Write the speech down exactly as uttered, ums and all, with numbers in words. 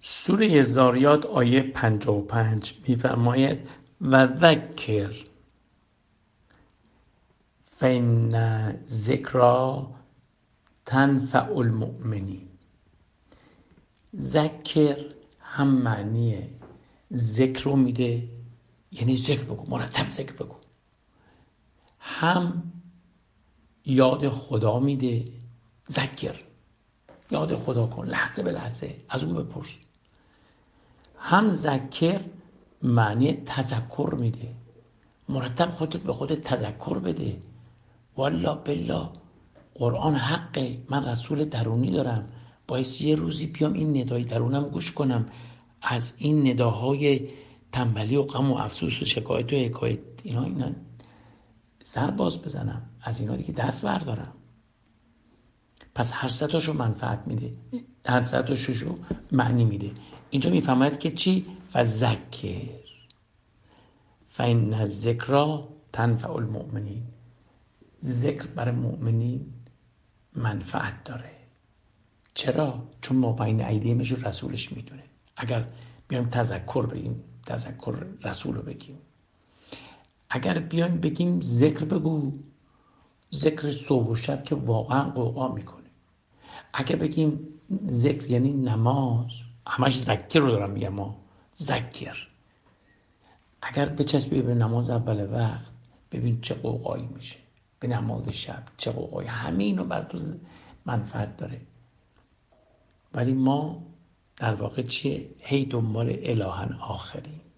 سوره زاریات آیه پنجاه و پنج می‌فرماید و ذکر فإن ذکری تنفع المؤمنین. ذکر هم معنی ذکر رو میده، یعنی ذکر بگو، مرتب ذکر بگو، هم یاد خدا میده، ذکر یاد خدا کن لحظه به لحظه، از اون بپرس. هم ذکر معنی تذکر میده، مرتب خودت به خودت تذکر بده. والا بالله قرآن حقه، من رسول درونی دارم، باید یه روزی بیام این ندای درونم گوش کنم، از این نداهای تنبلی و غم و افسوس و شکایت و حکایت اینا اینا سر باز بزنم، از اینا دیگه دست بردارم. پس هر سه تاشو منفعت میده، هر سه تاشو معنی میده. اینجا میفهمد که چی؟ و ذکر فإن الذکری تنفع المؤمنین. ذکر برای مؤمنین منفعت داره. چرا؟ چون ما بین ایدیهمش رسولش میدونه. اگر بیایم تذکر بگیم، تذکر رسول رو بگیم. اگر بیایم بگیم ذکر بگو، ذکر صبح و شب که واقعا قوقا میکنه. اگر بگیم ذکر یعنی نماز، همش ذکر رو دارم میگم، ما ذکر. اگر بچسبی به نماز اول وقت، ببین چه قوقایی میشه، به نماز شب چه قوقایی، همه اینو بر تو منفعت داره. ولی ما در واقع چیه؟ هی دنبال الهن آخرین.